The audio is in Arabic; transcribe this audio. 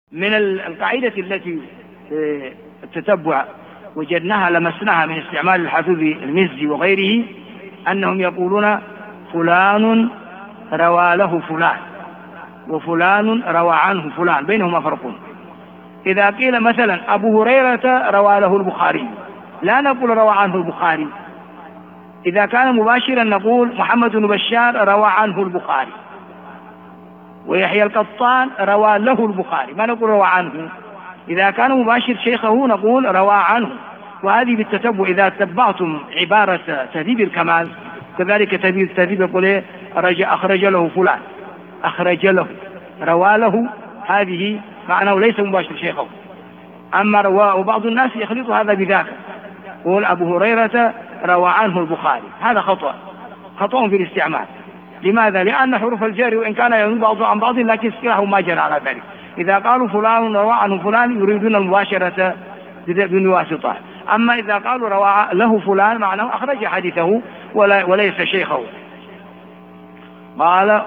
من القاعدة التي التتبع وجدناها لمسناها من استعمال الحافظ المزي وغيره أنهم يقولون فلان روى له فلان وفلان روى عنه فلان، بينهما فرق. إذا قيل مثلا أبو هريرة روى له البخاري لا نقول روى عنه البخاري، إذا كان مباشرا نقول محمد بن بشار روى عنه البخاري، ويحيى القطان روى له البخاري، ما نقول روى عنه. إذا كان مباشر شيخه نقول روى عنه. وهذه بالتتبع إذا تبعتم عبارة تهذيب الكمال كذلك تهذيب يقول إيه أخرج له فلان، أخرج له، روى له، هذه معناه ليس مباشر شيخه. أما روى، وبعض الناس يخلط هذا بذاك، يقول أبو هريرة روى عنه البخاري، هذا خطأ في الاستعمال. لماذا؟ لأن حروف الجر وإن كان ينوب بعض عن بعض لكن اصطلاحه ما جرى على ذلك. إذا قالوا فلان روى عنه فلان يريدون المباشرة بالواسطة. أما إذا قالوا روى له فلان معناه أخرج حديثه وليس شيخه. قال